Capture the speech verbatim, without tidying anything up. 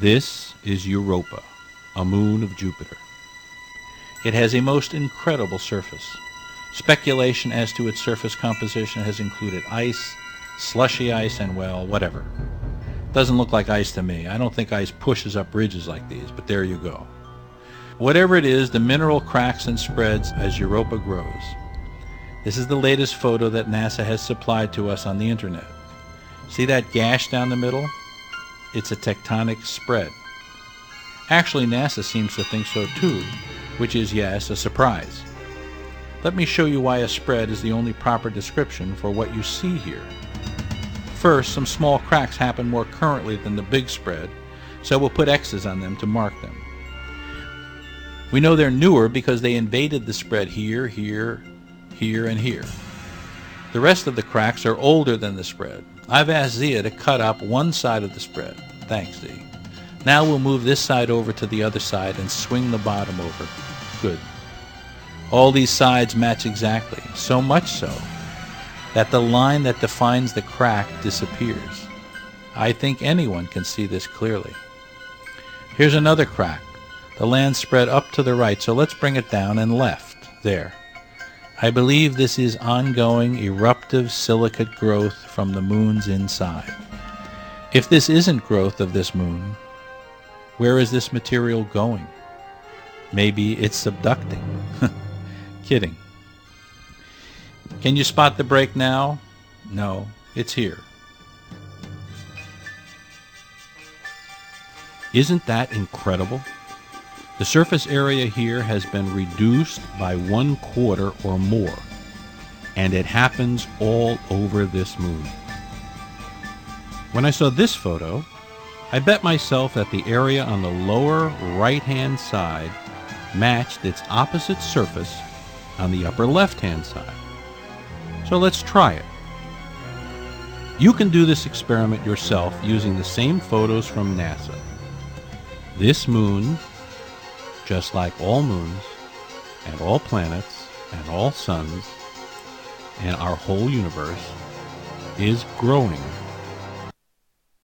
This is Europa, a moon of Jupiter. It has a most incredible surface. Speculation as to its surface composition has included ice, slushy ice, and, well, whatever. Doesn't look like ice to me. I don't think ice pushes up ridges like these, but there you go. Whatever it is, the mineral cracks and spreads as Europa grows. This is the latest photo that NASA has supplied to us on the internet. See that gash down the middle? It's a tectonic spread. Actually, NASA seems to think so too, which is, yes, a surprise. Let me show you why a spread is the only proper description for what you see here. First, some small cracks happen more currently than the big spread, so we'll put X's on them to mark them. We know they're newer because they invaded the spread here, here, here, and here. The rest of the cracks are older than the spread. I've asked Zia to cut up one side of the spread. Thanks, Z. Now we'll move this side over to the other side and swing the bottom over. Good. All these sides match exactly, so much so that the line that defines the crack disappears. I think anyone can see this clearly. Here's another crack. The land spread up to the right, so let's bring it down and left. There. I believe this is ongoing eruptive silicate growth from the moon's inside. If this isn't growth of this moon, where is this material going? Maybe it's subducting. Kidding. Can you spot the break now? No, it's here. Isn't that incredible? The surface area here has been reduced by one quarter or more, and it happens all over this moon. When I saw this photo, I bet myself that the area on the lower right-hand side matched its opposite surface on the upper left-hand side. So let's try it. You can do this experiment yourself using the same photos from NASA. This moon, just like all moons, and all planets, and all suns, and our whole universe, is growing